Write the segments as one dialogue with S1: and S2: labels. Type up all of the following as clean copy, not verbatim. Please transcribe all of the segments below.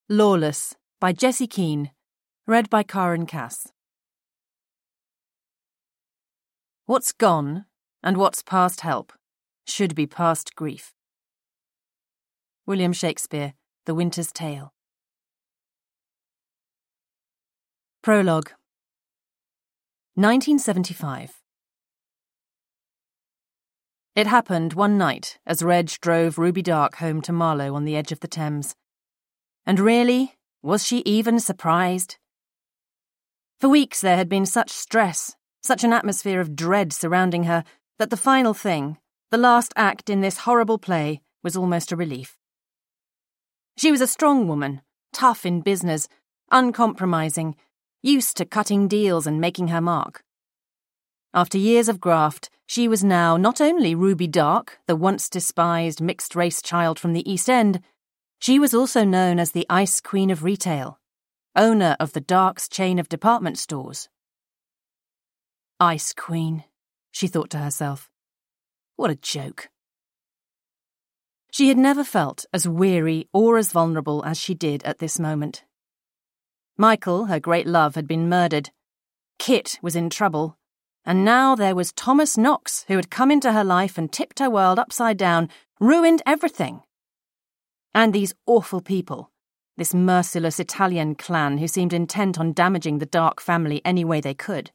S1: Lawless by Jessie Keane. Read by Karen Cass. What's gone, and what's past help, should be past grief. William Shakespeare, The Winter's Tale. Prologue. 1975. It happened one night as Reg drove Ruby Dark home to Marlow on the edge of the Thames. And really, was she even surprised? For weeks there had been such stress, such an atmosphere of dread surrounding her, that the final thing, the last act in this horrible play, was almost a relief. She was a strong woman, tough in business, uncompromising, used to cutting deals and making her mark. After years of graft, she was now not only Ruby Dark, the once despised mixed-race child from the East End, she was also known as the Ice Queen of Retail, owner of the Dark's chain of department stores. Ice Queen, she thought to herself. What a joke. She had never felt as weary or as vulnerable as she did at this moment. Michael, her great love, had been murdered. Kit was in trouble. And now there was Thomas Knox, who had come into her life and tipped her world upside down, ruined everything. And these awful people, this merciless Italian clan who seemed intent on damaging the Dark family any way they could.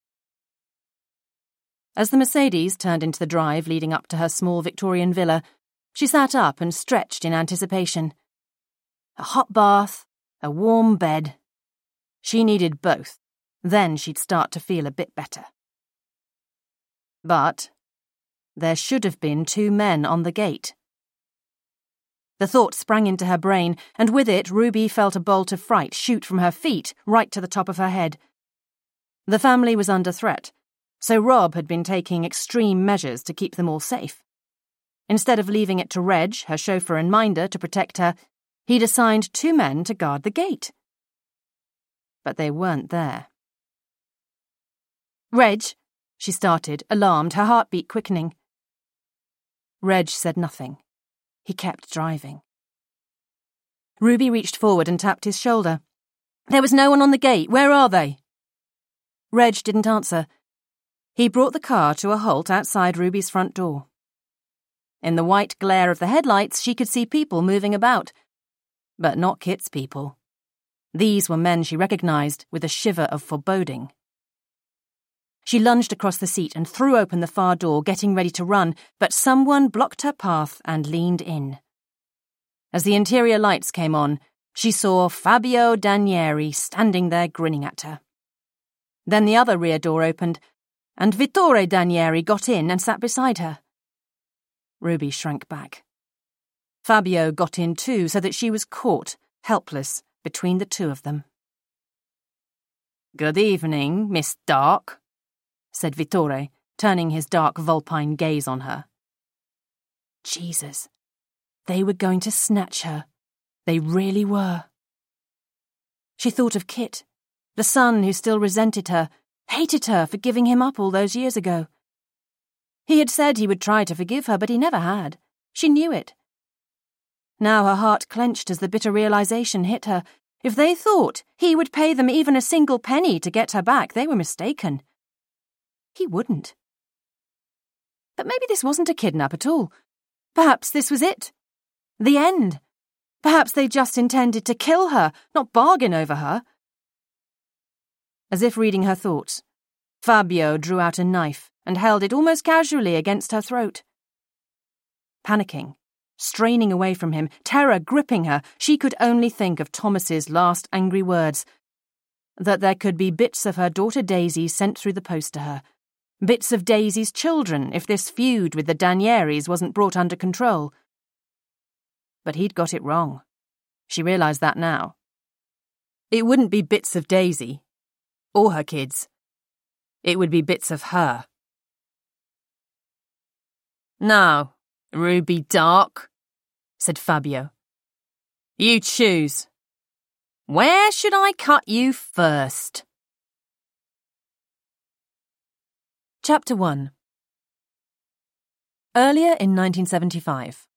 S1: As the Mercedes turned into the drive leading up to her small Victorian villa, she sat up and stretched in anticipation. A hot bath, a warm bed. She needed both. Then she'd start to feel a bit better. But there should have been 2 men on the gate. The thought sprang into her brain, and with it Ruby felt a bolt of fright shoot from her feet right to the top of her head. The family was under threat, so Rob had been taking extreme measures to keep them all safe. Instead of leaving it to Reg, her chauffeur and minder, to protect her, he'd assigned 2 men to guard the gate. But they weren't there. Reg, she started, alarmed, her heartbeat quickening. Reg said nothing. He kept driving. Ruby reached forward and tapped his shoulder. There was no one on the gate. Where are they? Reg didn't answer. He brought the car to a halt outside Ruby's front door. In the white glare of the headlights, she could see people moving about. But not Kit's people. These were men she recognized with a shiver of foreboding. She lunged across the seat and threw open the far door, getting ready to run, but someone blocked her path and leaned in. As the interior lights came on, she saw Fabio Danieri standing there grinning at her. Then the other rear door opened, and Vittore Danieri got in and sat beside her. Ruby shrank back. Fabio got in too, so that she was caught, helpless, between the 2 of them. Good evening, Miss Dark, said Vittore, turning his dark vulpine gaze on her. Jesus. They were going to snatch her. They really were. She thought of Kit, the son who still resented her, hated her for giving him up all those years ago. He had said he would try to forgive her, but he never had. She knew it. Now her heart clenched as the bitter realization hit her. If they thought he would pay them even a single penny to get her back, they were mistaken. He wouldn't. But maybe this wasn't a kidnap at all. Perhaps this was it. The end. Perhaps they just intended to kill her, not bargain over her. As if reading her thoughts, Fabio drew out a knife and held it almost casually against her throat. Panicking, straining away from him, terror gripping her, she could only think of Thomas's last angry words, that there could be bits of her daughter Daisy sent through the post to her, bits of Daisy's children if this feud with the Danieris wasn't brought under control. But he'd got it wrong. She realized that now. It wouldn't be bits of Daisy, or her kids. It would be bits of her. Now, Ruby Dark, said Fabio. You choose. Where should I cut you first? Chapter 1. Earlier in 1975,